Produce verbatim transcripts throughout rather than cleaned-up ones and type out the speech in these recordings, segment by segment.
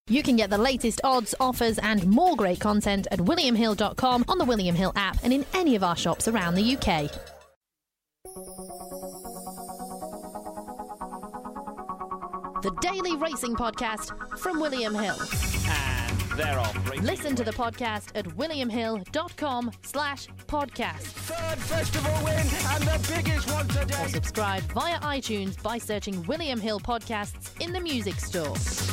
You can get the latest odds, offers and more great content at william hill dot com, on the William Hill app and in any of our shops around the U K. The Daily Racing Podcast from William Hill. And they're off. Listen to the podcast at william hill dot com slash podcast. Third festival win and the biggest one today. Or subscribe via iTunes by searching William Hill Podcasts in the music store.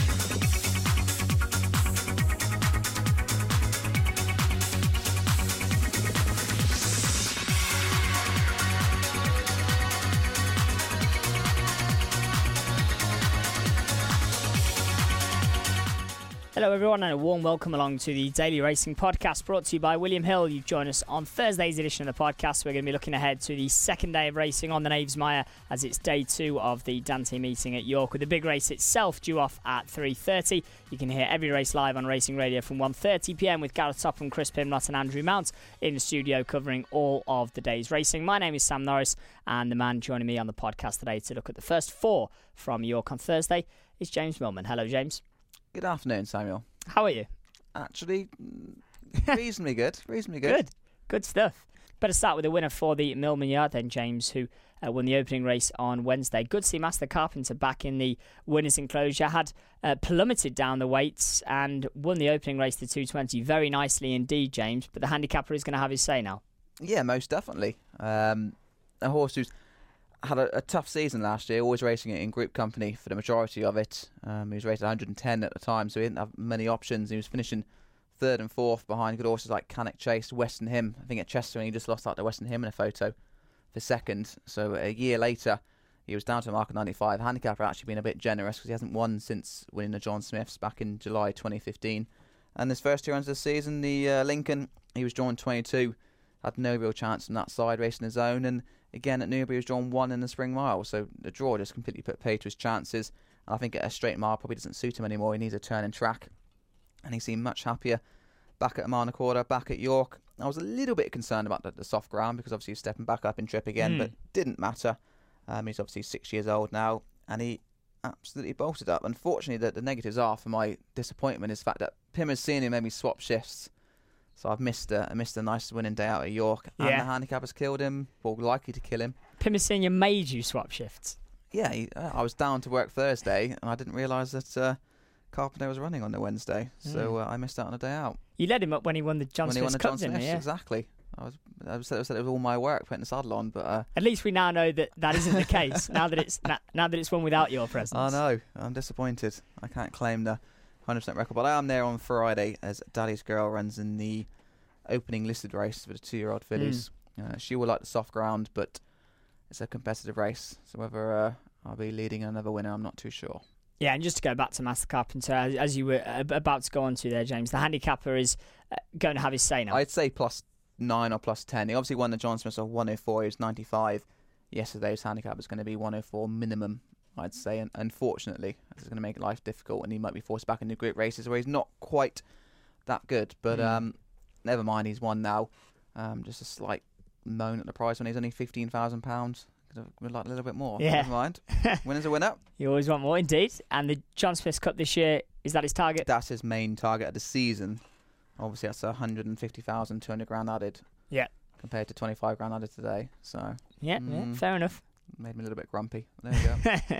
Hello everyone and a warm welcome along to the Daily Racing Podcast brought to you by William Hill. You've joined us on Thursday's edition of the podcast. We're going to be looking ahead to the second day of racing on the Knavesmire as it's day two of the Dante meeting at York, with the big race itself due off at three thirty. You can hear every race live on Racing Radio from one thirty p m with Gareth Topham, Chris Pimlott and Andrew Mount in the studio covering all of the day's racing. My name is Sam Norris and the man joining me on the podcast today to look at the first four from York on Thursday is James Millman. Hello James. Good afternoon, Samuel. How are you? Actually, reasonably good. Reasonably good. Good. Good stuff. Better start with a winner for the Millman Yard then, James, who uh, won the opening race on Wednesday. Good to see Master Carpenter back in the winners' enclosure. Had uh, plummeted down the weights and won the opening race to two twenty very nicely indeed, James. But the handicapper is going to have his say now. Yeah, most definitely. Um, a horse who's had a, a tough season last year, always racing it in group company for the majority of it. Um, he was rated one hundred ten at the time, so he didn't have many options. He was finishing third and fourth behind good horses like Cannock Chase, Western Hymn. I think at Chester, he just lost out to Western Hymn in a photo for second. So a year later, he was down to a mark of ninety-five. Handicapper actually been a bit generous because he hasn't won since winning the John Smiths back in July twenty fifteen. And his first two runs of the season, the uh, Lincoln, he was drawn twenty-two. Had no real chance from that side, racing his own. And again, at Newbury, he was drawn one in the Spring Mile. So the draw just completely put pay to his chances. And I think at a straight mile probably doesn't suit him anymore. He needs a turning track. And he seemed much happier back at Amarnacorda, back at York. I was a little bit concerned about the, the soft ground because obviously he's stepping back up in trip again, mm. but didn't matter. Um, he's obviously six years old now, and he absolutely bolted up. Unfortunately, the, the negatives are, for my disappointment, is the fact that Pim has seen him maybe swap shifts. So I've missed a, I missed a nice winning day out at York. And yeah. the handicap has killed him, or likely to kill him. Pim Senior made you swap shifts. Yeah, he, uh, I was down to work Thursday, and I didn't realise that uh, Carpenter was running on the Wednesday. Mm. So uh, I missed out on a day out. You led him up when he won the John when Smiths Cup, Cup, John didn't Smiths, you? Yeah. Exactly. I was, I was, I said it was all my work putting the saddle on, but uh, at least we now know that that isn't the case. now that it's now, now that it's won without your presence. I know. I'm disappointed. I can't claim the one hundred percent record, but I am there on Friday as Daddy's Girl runs in the opening listed race for the two-year-old fillies. Mm. Uh, she will like the soft ground, but it's a competitive race. So whether uh, I'll be leading another winner, I'm not too sure. Yeah, and just to go back to Master Carpenter, as, as you were uh, about to go on to there, James, the handicapper is uh, going to have his say now. I'd say plus nine or plus ten. He obviously won the John Smiths of one oh four. He was ninety-five. Yesterday's handicap is going to be one oh four minimum, I'd say. And unfortunately, this is going to make life difficult, and he might be forced back into group races where he's not quite that good. But mm. um, never mind, he's won now. Um, just a slight moan at the price when he's only fifteen thousand pounds. We'd like a little bit more. Yeah. Never mind. Winner's a winner. You always want more, indeed. And the John Smiths Cup this year, is that his target? That's his main target of the season. Obviously, that's one hundred fifty thousand, two hundred grand added. Yeah. Compared to twenty-five grand added today. So. Yeah, mm, yeah, fair enough. Made me a little bit grumpy. There we go. You're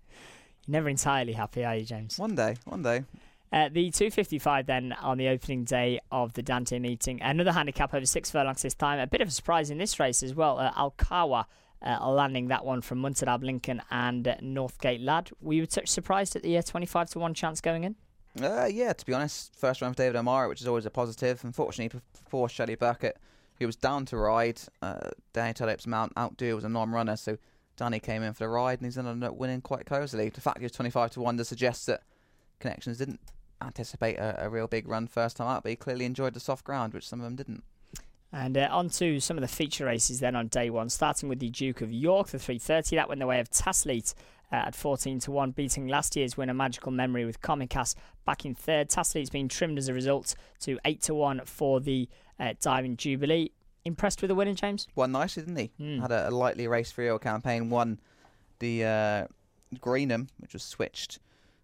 never entirely happy, are you, James? One day, one day. Uh, the two fifty-five then on the opening day of the Dante meeting. Another handicap over six furlongs this time. A bit of a surprise in this race as well. Uh, Alkawa uh, landing that one from Muntadab Lincoln and uh, Northgate Lad. Were you t- surprised at the uh, twenty-five to one chance going in? Uh, yeah, to be honest. First run for David O'Mara, which is always a positive. Unfortunately, for Shelley Burkett, he was down to ride. Uh, Danny Tullip's Mount Outdo was a non-runner, so Danny came in for the ride and he's ended up winning quite closely. The fact he was twenty-five to one does suggest that Connections didn't anticipate a, a real big run first time out, but he clearly enjoyed the soft ground, which some of them didn't. And uh, on to some of the feature races then on day one, starting with the Duke of York, the three thirty. That went the way of Tasleet uh, at fourteen to one, beating last year's winner Magical Memory with Comicas back in third. Tasleet's been trimmed as a result to eight to one for the uh, Diamond Jubilee. Impressed with the winning, James? Won nicely, didn't he? Mm. Had a, a lightly race three-year campaign, won the uh, Greenham, which was switched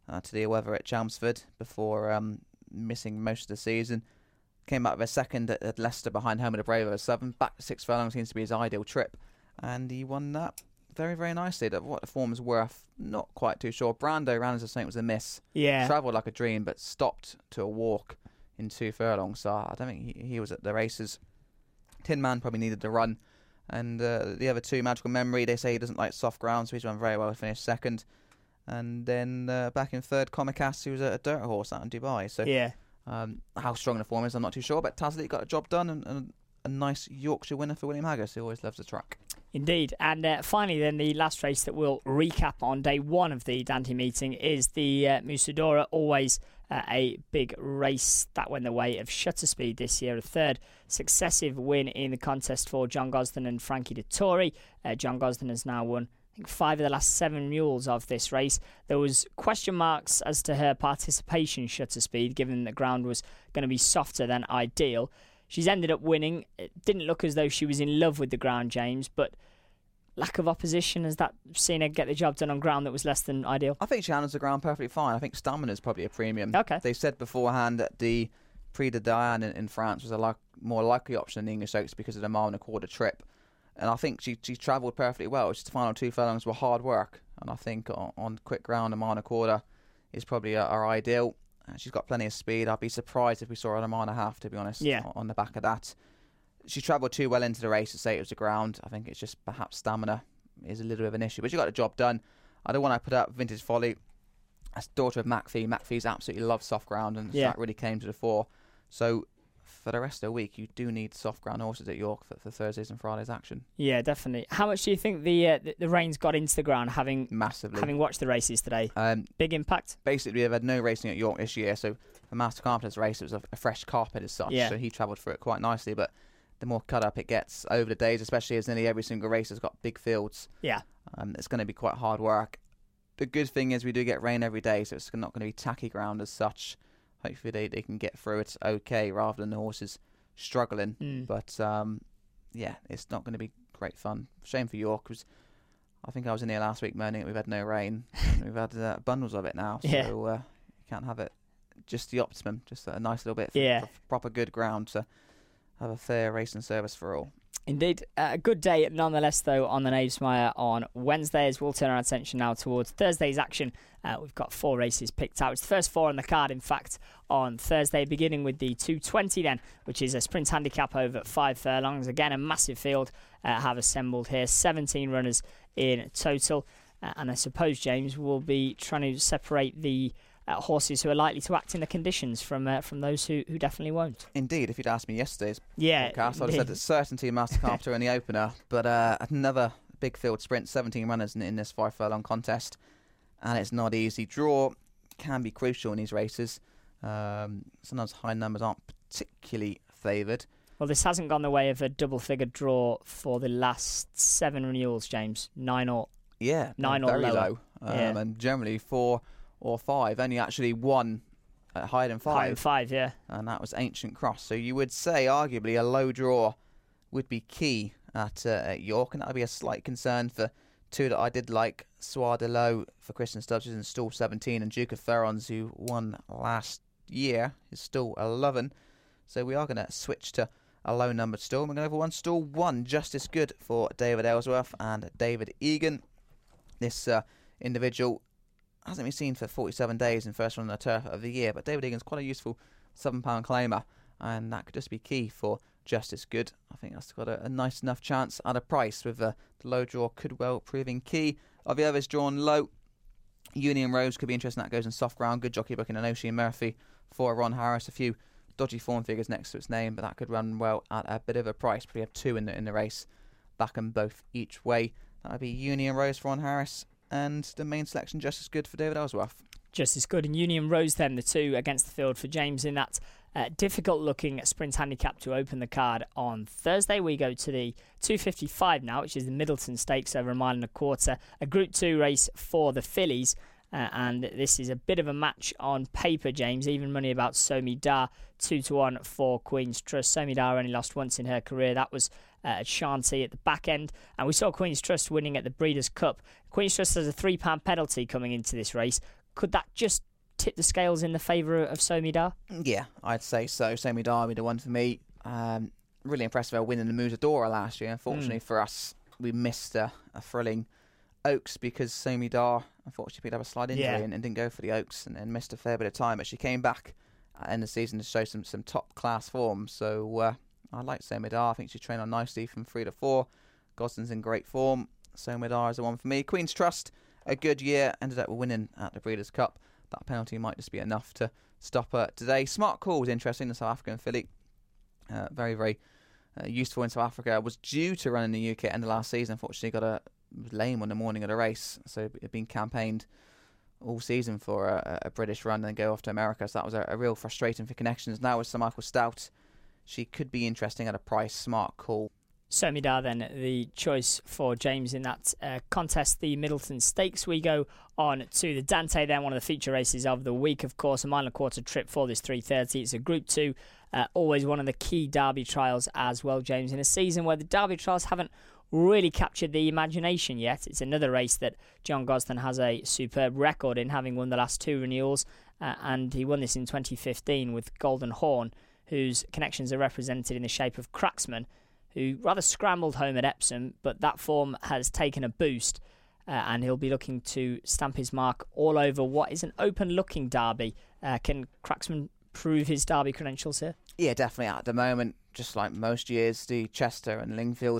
uh, to deal with her at Chelmsford before um, missing most of the season. Came out of a second at, at Leicester behind Home of the Brave over seven. Back to six furlongs seems to be his ideal trip. And he won that very, very nicely. That what the form is worth, not quite too sure. Brando ran as I think was a miss. Yeah. Travelled like a dream, but stopped to a walk in two furlongs. So I don't think he, he was at the races. Tin Man probably needed to run. And uh, the other two, Magical Memory, they say he doesn't like soft ground, so he's run very well to finish second. And then uh, back in third, Comicast, who was a, a dirt horse out in Dubai. So yeah. um, how strong the form is, I'm not too sure. But Taslit got a job done, and, and a nice Yorkshire winner for William Haggas, who always loves the track. Indeed. And uh, finally, then, the last race that we'll recap on day one of the Dante meeting is the uh, Musadora. Always uh, a big race that went the way of Shutter Speed this year. A third successive win in the contest for John Gosden and Frankie Dettori. Uh, John Gosden has now won, I think, five of the last seven mules of this race. There was question marks as to her participation in Shutter Speed, given the ground was going to be softer than ideal. She's ended up winning. It didn't look as though she was in love with the ground, James, but lack of opposition, has that seen her get the job done on ground that was less than ideal? I think she handles the ground perfectly fine. I think stamina is probably a premium. Okay. They said beforehand that the Prix de Diane in, in France was a like, more likely option than the English Oaks because of the mile and a quarter trip. And I think she she travelled perfectly well. It's just the final two furlongs were hard work. And I think on, on quick ground, a mile and a quarter is probably uh, our ideal. Uh, she's got plenty of speed. I'd be surprised if we saw her on a mile and a half, to be honest, yeah. on, on the back of that. She travelled too well into the race to say it was the ground. I think it's just perhaps stamina is a little bit of an issue. But she got the job done. I don't want to put up Vintage Folly. As daughter of McPhee. McPhee's absolutely loves soft ground, and yeah. that really came to the fore. So for the rest of the week, you do need soft ground horses at York for, for Thursdays and Fridays action. Yeah, definitely. How much do you think the uh, the, the rains got into the ground, having massively having watched the races today? Um, Big impact? Basically, they've had no racing at York this year, so for Master Carpenter's race, it was a, a fresh carpet as such, yeah. so he travelled through it quite nicely, but the more cut up it gets over the days, especially as nearly every single race has got big fields, yeah, um, it's going to be quite hard work. The good thing is we do get rain every day, so it's not going to be tacky ground as such. Hopefully they, they can get through it okay rather than the horses struggling. Mm. But um, yeah, it's not going to be great fun. Shame for York, because I think I was in here last week moaning that we've had no rain. We've had uh, bundles of it now, so yeah. uh, you can't have it. Just the optimum, just a nice little bit for, yeah. for proper good ground to have a fair racing service for all. Indeed. Uh, a good day nonetheless, though, on the Knavesmire on Wednesday, as we'll turn our attention now towards Thursday's action. Uh, we've got four races picked out. It's the first four on the card, in fact, on Thursday, beginning with the two twenty then, which is a sprint handicap over five furlongs. Again, a massive field uh, have assembled here, seventeen runners in total. Uh, and I suppose, James, will be trying to separate the Uh, horses who are likely to act in the conditions from uh, from those who, who definitely won't. Indeed, if you'd asked me yesterday's yeah, podcast, I'd have said that certainty Master Carpenter in the opener, but uh, another big field sprint, seventeen runners in, in this five furlong contest, and it's not easy. Draw can be crucial in these races. Um, sometimes high numbers aren't particularly favoured. Well, this hasn't gone the way of a double-figure draw for the last seven renewals, James. Nine or yeah, nine or very lower. low, um, yeah. and generally four or five. Only actually one at higher than five. Higher than five, yeah. And that was Ancient Cross. So you would say, arguably, a low draw would be key at, uh, at York, and that would be a slight concern for two that I did like, Soir de Low for Kristen Stubbs in stall seventeen, and Duke of Ferrons, who won last year, is stall eleven. So we are going to switch to a low-numbered stall. We're going to have one stall one, Justice Good for David Ellsworth and David Egan. This uh, individual hasn't been seen for forty-seven days in first run on the turf of the year, but David Egan's quite a useful seven pound claimer, and that could just be key for Justice Good. I think that's got a, a nice enough chance at a price, with uh, the low draw could well proving key. Of the others drawn low, Union Rose could be interesting. That goes in soft ground. Good jockey booking an Oisin Murphy for Ron Harris. A few dodgy form figures next to its name, but that could run well at a bit of a price. We have two in the in the race, back them both each way. That would be Union Rose for Ron Harris, and the main selection Justice Good for David Ellsworth. Justice Good and Union Rose, then, the two against the field for James in that uh, difficult-looking sprint handicap to open the card on Thursday. We go to the two fifty-five now, which is the Middleton Stakes over a mile and a quarter, a Group two race for the fillies. Uh, and this is a bit of a match on paper, James. Even money about Somi Dar, two to one for Queen's Trust. Somi Dar only lost once in her career. That was uh, at Shanty at the back end. And we saw Queen's Trust winning at the Breeders' Cup. Queen's Trust has a three pound penalty coming into this race. Could that just tip the scales in the favour of Somidar? Yeah, I'd say so. Somidar would be the one for me. Um, really impressed with her winning the Musadora last year. Unfortunately mm. for us, we missed a, a thrilling Oaks because Somidar unfortunately picked up a slight injury yeah. and, and didn't go for the Oaks and, and missed a fair bit of time. But she came back at the end of the season to show some, some top class form. So uh, I like Somidar. I think she trained on nicely from three to four. Gosden's in great form. Somidar is the one for me. Queen's Trust, a good year. Ended up winning at the Breeders' Cup. That penalty might just be enough to stop her today. Smart Call was interesting, the South African filly. Uh, very, very uh, useful in South Africa. Was due to run in the U K at the end of last season. Unfortunately, got a was lame on the morning of the race. So it had been campaigned all season for a, a British run and then go off to America. So that was a, a real frustrating for Connections. Now with Sir Michael Stout, she could be interesting at a price. Smart Call. Somidar then the choice for James in that uh, contest, the Middleton Stakes. We go on to the Dante then, one of the feature races of the week, of course, a mile and a quarter trip for this three thirty. It's a Group two, uh, always one of the key Derby trials as well, James, in a season where the Derby trials haven't really captured the imagination yet. It's another race that John Gosden has a superb record in, having won the last two renewals, uh, and he won this in twenty fifteen with Golden Horn, whose connections are represented in the shape of Cracksman, who rather scrambled home at Epsom, but that form has taken a boost, uh, and he'll be looking to stamp his mark all over what is an open-looking Derby. Uh, can Cracksman prove his Derby credentials here? Yeah, definitely. At the moment, just like most years, the Chester and Lingfield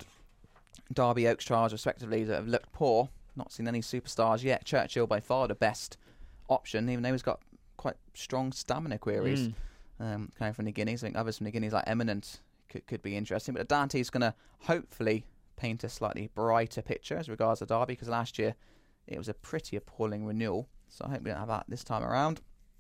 Derby Oaks trials, respectively, that have looked poor. Not seen any superstars yet. Churchill, by far the best option, even though he's got quite strong stamina queries. Mm. Um, coming from the Guineas. I think others from the Guineas, like Eminent, Could, could be interesting, but Dante's going to hopefully paint a slightly brighter picture as regards to Derby, because last year it was a pretty appalling renewal, so I hope we don't have that this time around.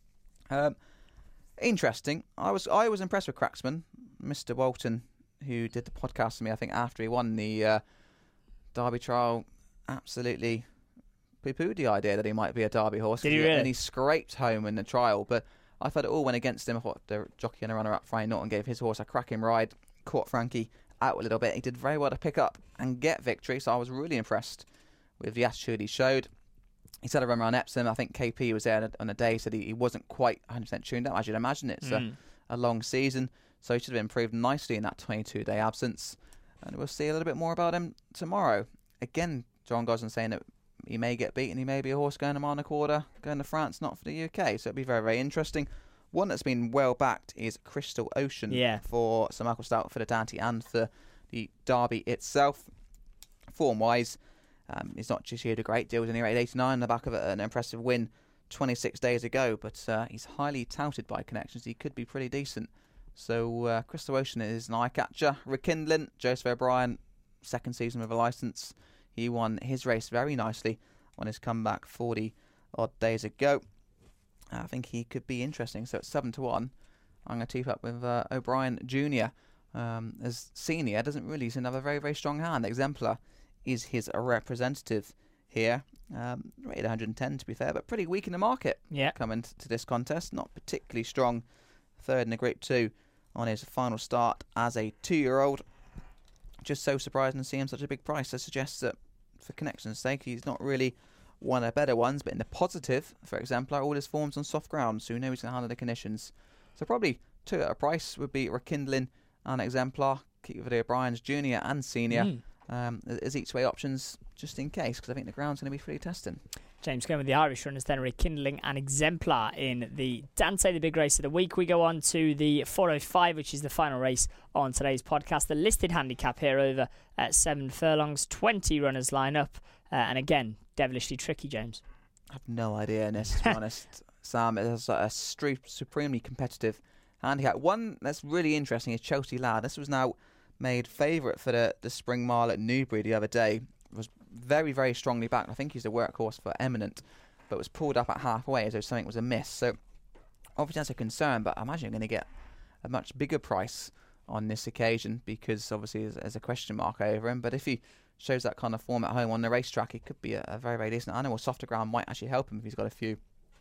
Um, interesting. I was I was impressed with Cracksman, Mister Walton, who did the podcast to me. I think after he won the uh, Derby trial, absolutely poo-pooed the idea that he might be a Derby horse. Did he really? And he scraped home in the trial, but I thought it all went against him. I thought the jockey and the runner-up, Frank Norton, gave his horse a cracking ride, caught Frankie out a little bit. He did very well to pick up and get victory, so I was really impressed with the attitude he showed. He said a run around Epsom. I think K P was there on a day, said he, he wasn't quite one hundred percent tuned up. As you'd imagine, it's mm. a, a long season, so he should have improved nicely in that twenty-two day absence. And we'll see a little bit more about him tomorrow. Again, John Gosden saying that he may get beaten. He may be a horse going to mile and a quarter, going to France, not for the U K. So it'll be very, very interesting. One that's been well backed is Crystal Ocean yeah. for Sir Michael Stout, for the Dante and for the Derby itself. Form-wise, um, he's not just here a great deal. He was only rated eighty-nine on the back of an impressive win twenty-six days ago, but uh, he's highly touted by Connections. He could be pretty decent. So uh, Crystal Ocean is an eye-catcher. Rekindling, Joseph O'Brien, second season with a licence. He won his race very nicely on his comeback forty-odd days ago. I think he could be interesting. So it's seven to one. I'm going to team up with uh, O'Brien Junior Um, as senior, doesn't really seem to have a very, very strong hand. Exemplar is his representative here. Um, rated one hundred ten to be fair, but pretty weak in the market yeah. coming to this contest. Not particularly strong. Third in the Group two on his final start as a two-year-old. Just so surprising to see him such a big price. That suggests that for Connection's sake, he's not really one of the better ones, but in the positive, for Exemplar, all his forms on soft ground, so you know he's going to handle the conditions. So probably two at a price would be Rekindling and Exemplar. Keep with O'Brien's Junior and Senior mm. um, as each way options, just in case, because I think the ground's going to be pretty testing. James going with the Irish runners then, Rekindling and Exemplar in the Dante, the big race of the week. We go on to the four oh five, which is the final race on today's podcast. The listed handicap here over at seven furlongs, twenty runners line up, uh, and again, devilishly tricky, James. I have no idea in this, to be honest, Sam. It's a stru- supremely competitive handicap. One that's really interesting is Chelsea Lad. This was now made favourite for the, the Spring Mile at Newbury the other day. Was very, very strongly backed. I think he's a workhorse for Eminent, but was pulled up at halfway as though something was amiss. So obviously that's a concern, but I imagine you're going to get a much bigger price on this occasion because obviously there's, there's a question mark over him. But if he shows that kind of form at home on the racetrack, it could be a, a very, very decent animal. Softer ground might actually help him if he's got a few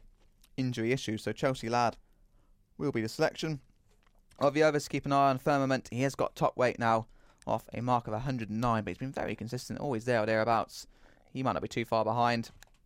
injury issues. So Chelsea Lad will be the selection. Of the others, keep an eye on Firmament. He has got top weight now off a mark of one hundred nine, but he's been very consistent, always there or thereabouts. He might not be too far behind.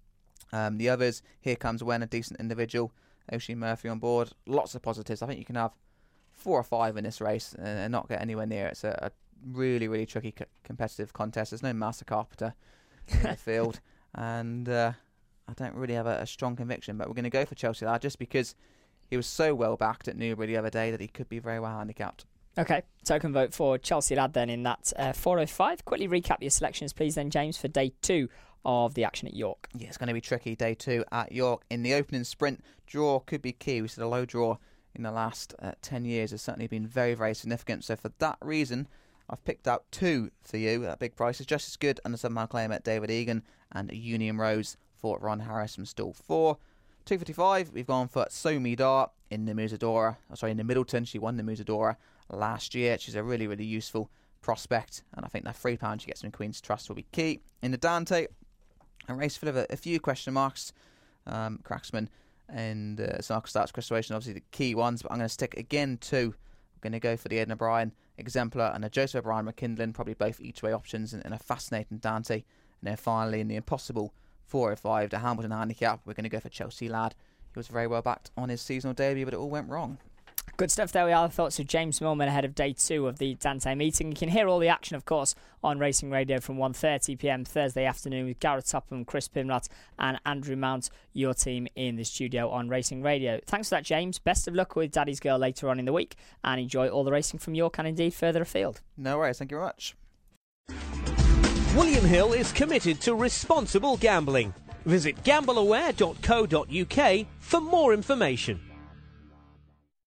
Um, the others, Here Comes When, a decent individual. Oisin Murphy on board. Lots of positives. I think you can have four or five in this race and not get anywhere near it. It's a, a really, really tricky co- competitive contest. There's no Master Carpenter in the field. And uh, I don't really have a, a strong conviction, but we're going to go for Chelsea Lad just because he was so well backed at Newbury the other day that he could be very well handicapped. Okay, token vote for Chelsea Lad then in that uh, four oh five. Quickly recap your selections, please, then, James, for day two of the action at York. Yeah, it's going to be tricky, day two at York. In the opening sprint, draw could be key. We said a low draw in the last uh, ten years has certainly been very, very significant. So for that reason, I've picked out two for you at big prices. Just as Good and the seven mile claim at David Egan, and Union Rose for Ron Harris from stall four. two fifty-five, we've gone for Somi Dar in the Musadora. Oh, sorry, in the Middleton. She won the Musadora last year. She's a really, really useful prospect, and I think that three pounds she gets from Queen's Trust will be key. In the Dante, a race full of a, a few question marks. Um, Cracksman and uh, Sark Starts Crystallization, obviously the key ones, but I'm going to stick again to, I'm going to go for the Aidan O'Brien Exemplar and the Joseph O'Brien McKindlin, probably both each way options in, in a fascinating Dante. And then finally in the Impossible four oh five, the Hamilton Handicap, we're going to go for Chelsea Lad. He was very well backed on his seasonal debut, but it all went wrong. Good stuff. There we are. The thoughts of James Millman ahead of day two of the Dante meeting. You can hear all the action, of course, on Racing Radio from one thirty p m Thursday afternoon with Gareth Topham, Chris Pinrat and Andrew Mount, your team in the studio on Racing Radio. Thanks for that, James. Best of luck with Daddy's Girl later on in the week, and enjoy all the racing from York and indeed further afield. No worries. Thank you very much. William Hill is committed to responsible gambling. Visit gamble aware dot co dot uk for more information.